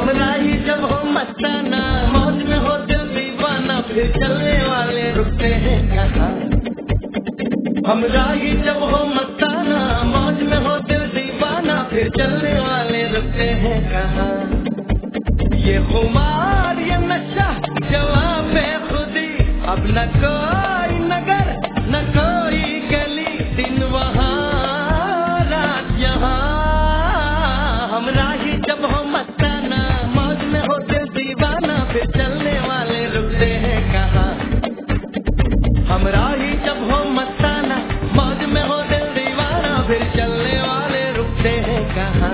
हमरा ही जब हो मस्ताना, मौज में हो दिल दीवाना, फिर चलने वाले रुकते हैं कहाँ। हमरा ही जब हो मस्ताना, मौज में हो दिल दीवाना, फिर चलने वाले रुकते हैं कहाँ। ये खुमार ये नशा जवाब बेखुदी, अब न कोई नगर न कोई गली, दिन वहाँ रात यहाँ। हमरा ही जब हो मस्ताना, मौज में हो दिल दीवाना, फिर चलने वाले रुकते हैं कहाँ। हमरा ही जब हो मस्ताना, मौज में हो दिल दीवाना, फिर चलने वाले रुकते हैं कहाँ।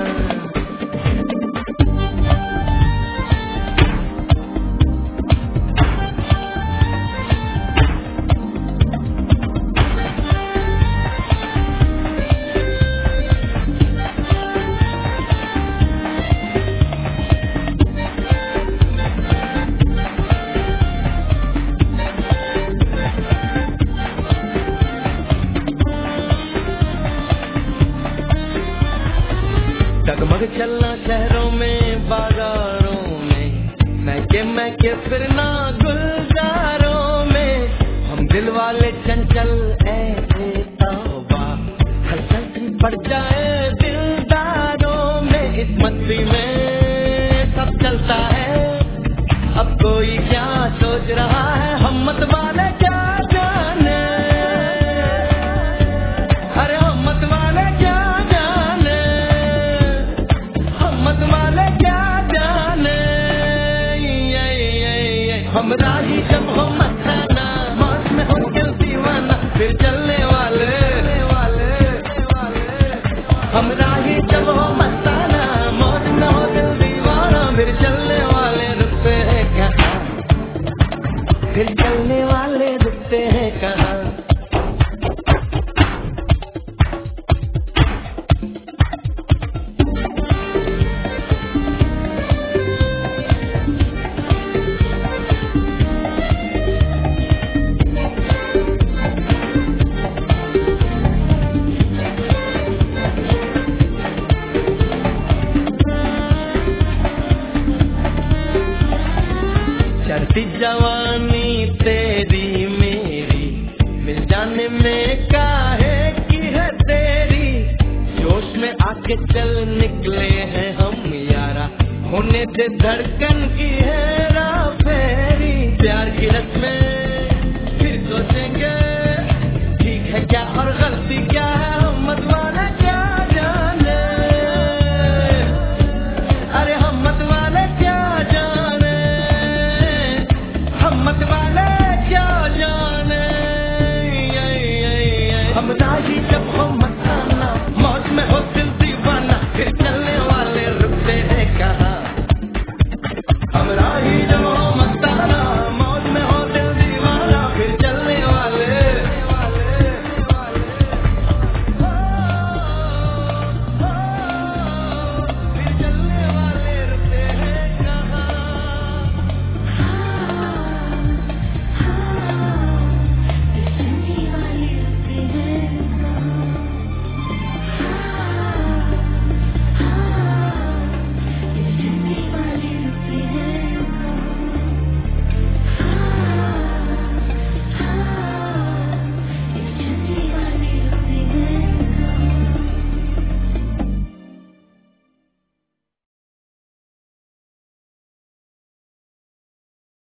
डगमग चलना शहरों में बाजारों में, महके फिरना गुलजारों में, हम दिल वाले चंचल ऐसे तौबा, हलचल सी पड़ जाए दिलदारों में। इस मस्ती में सब चलता है, अब कोई क्या सोच रहा है, हम मत वाले क्या जाने, अरे हम मत वाले क्या जाने, मत वाले क्या जाने। हमरा ही जब हो मस्ताना, मौज में हो दिल दीवाना, फिर चलने वाले हमरा ही जब हो मस्ताना, मौज में हो दिल दीवाना, फिर चलने वाले रुकते हैं कहाँ। फिर चलने वाले रुकते हैं कहाँ। चढ़ती जवानी तेरी मेरी, मिल जाने में काहे की है देरी। जोश में आके चल निकले हैं हम यारा, होने से धड़कन की है